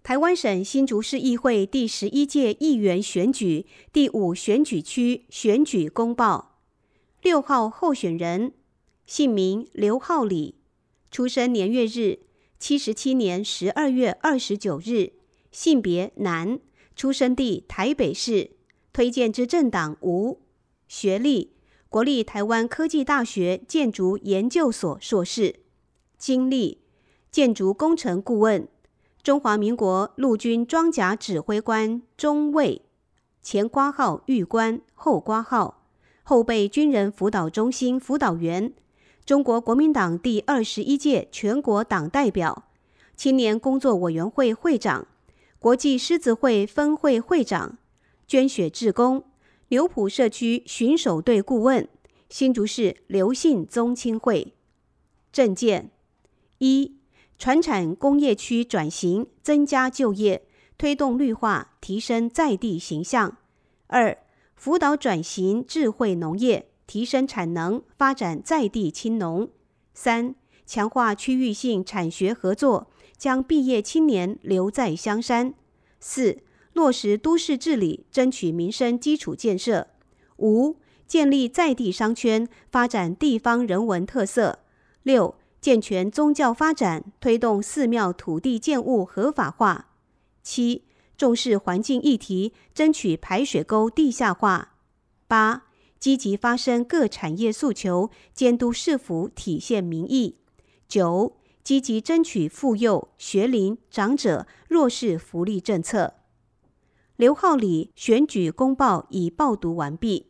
台湾省新竹市议会第11届议员选举第5选举区选举公报。6号候选人，姓名刘浩礼，出生年月日77年12月29日，性别男，出生地台北市，推荐之政党无。学历国立台湾科技大学建筑研究所硕士。经历建筑工程顾问，中华民国陆军装甲指挥官中尉，前括号尉官，后括号，后备军人辅导中心辅导员，中国国民党第21届全国党代表，青年工作委员会会长，国际狮子会分会会长，捐血志工，牛埔社区巡守队顾问，新竹市刘姓宗亲会。政见：一、传产工业区转型，增加就业，推动绿化，提升在地形象。2、辅导转型智慧农业，提升产能，发展在地青农。3、强化区域性产学合作，将毕业青年留在乡山。4、落实都市治理，争取民生基础建设。5、建立在地商圈，发展地方人文特色。6、健全宗教发展，推动寺庙土地建物合法化。7、重视环境议题，争取排水沟地下化。8、积极发声各产业诉求，监督市府体现民意。9、积极争取妇幼、学龄、长者、弱势福利政策。刘浩礼选举公报已报读完毕。